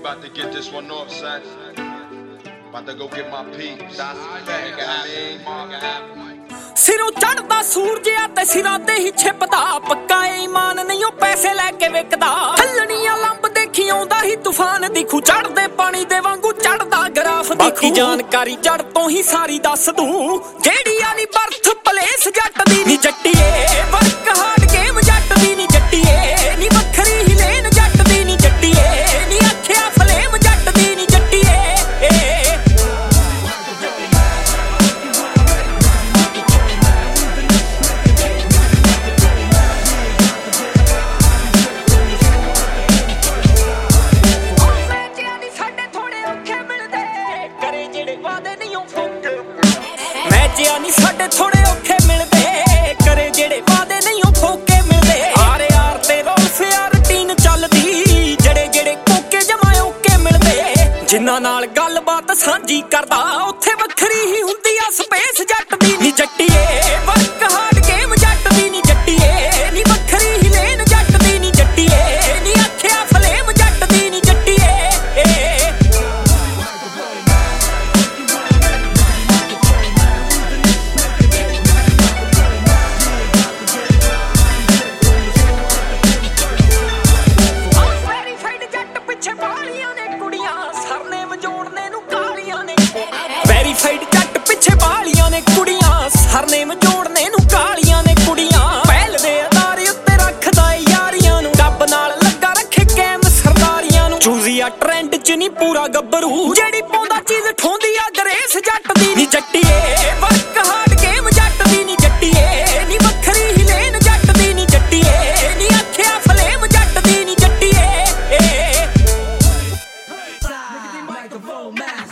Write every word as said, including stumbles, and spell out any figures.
about to get this one off, son. About to go get my peeps. That's nigga, I mean. ਸਿਰੋਂ ਚੜਦਾ ਸੂਰਜ ਆ ਤੇ ਸਿਰਾਂ ਤੇ ਹੀ ਛਿਪਦਾ ਪੱਕਾ ਈਮਾਨ ਨਹੀਂ ਉਹ ਪੈਸੇ ਲੈ ਕੇ ਵਿਕਦਾ ਥੱਲਣੀਆਂ ਲੰਬ ਦੇਖੀ ਆਉਂਦਾ ਹੀ ਤੂਫਾਨ ਦਿਖੂ ਚੜਦੇ ਪਾਣੀ ਦੇ ਵਾਂਗੂ ਚੜਦਾ ਗਰਾਫ ਦਿਖੂ ਬਾਕੀ ਜਾਣਕਾਰੀ ਜੜ ਤੋਂ ਹੀ ਸਾਰੀ ਦੱਸ ਦੂੰ ਜਿਹੜੀ ਆ ਨੀ ਬਰਥ ਪਲੇਸ ਜੱਟ ਦੀ ਨੀ ਜੱਟੀਏ ਵਰਕ ਹਾਰਡ ਗੇਮ ਜੱਟ ਦੀ ਨੀ ਜੱਟੀਏ ਨੀ ਵੱਖਰੀ ਹੀ ਲੇਨ ਜੱਟ ਦੀ ਨੀ ਜੱਟੀਏ ਨੀ ਅੱਖਿਆ ਫਲੇਮ ਜੱਟ ਦੀ ਨੀ ਜੱਟੀਏ ਨੀ ਸਾਡੇ ਥੋੜੇ ਔਖੇ ਮਿਲਦੇ ਕਰੇ ਜਿਹੜੇ ਵਾਦੇ ਨਹੀਂ ਉਹ ਫੋਕੇ ਮਿਲਦੇ ਆਰ ਯਾਰ ਤੇ ਰੋਲਸ ਯਾਰ ਰੂਟੀਨ ਚੱਲਦੀ ਜਿਹੜੇ ਜਿਹੜੇ ਕੋਕੇ ਜਮਾ ਓਕੇ ਮਿਲਦੇ ਜਿਨ੍ਹਾਂ ਨਾਲ ਗੱਲਬਾਤ ਸਾਂਝੀ ਕਰਦਾ ਉੱਥੇ ਵੱਖਰੀ ਹੀ ਹੁੰਦੀ ਆ ਸਪੇਸ ਜੱਟ ਦੀ ਨੀ ਜੱਟੀਏ ਵਰਕ ਹਾਰਡ ਗੇਮ ਜੱਟ ਦੀ ਨੀ ਜੱਟੀਏ ਨੀ ਵੱਖਰੀ ਹੀ ਲੇਨ ਜੱਟ ਦੀ ਨੀ ਜੱਟੀਏ ਨੀ ਅੱਖਿਆ ਫਲੇਮ ਜੱਟ ਦੀ ਨੀ ਜੱਟੀਏ ਵੈਰੀਫਾਈਡ ਜੱਟ ਪਿੱਛੇ ਬਾਲੀਆਂ ਨੇ ਕੁੜੀਆਂ ਸਰਨੇਮ ਜੋੜਨੇ ਨੂੰ ਕਾਲੀਆਂ ਨੇ ਕੁੜੀਆਂ ਪਹਿਲ ਦੇ ਅਦਾਰੇ ਉੱਤੇ ਰੱਖਦਾ ਯਾਰੀਆਂ ਨੂੰ ਰੱਬ ਨਾਲ ਲੱਗਾ ਰੱਖੇ ਕੈਮ ਸਰਦਾਰੀਆਂ ਨੂੰ ਚੂਜ਼ੀ ਆ ਟ੍ਰੈਂਡ ਚ ਨਹੀਂ ਪੂਰਾ ਗੱਭਰੂ ਜਿਹੜੀ ਪਾਉਂਦਾ ਚੀਜ਼ ਠੋਂਦੀ ਆ ਗਰੇਸ ਜੱਟ ਦੀ ਨੀ ਜੱਟੀਏ ਵਰਕ ਹਾਰਡ ਗੇਮ ਜੱਟ ਦੀ ਨੀ ਜੱਟੀਏ ਨੀ ਵੱਖਰੀ ਹੀ ਲੇਨ ਜੱਟ ਦੀ ਨੀ ਜੱਟੀਏ ਨੀ ਅੱਖਿਆ ਫਲੇਮ ਜੱਟ ਦੀ ਨੀ ਜੱਟੀਏ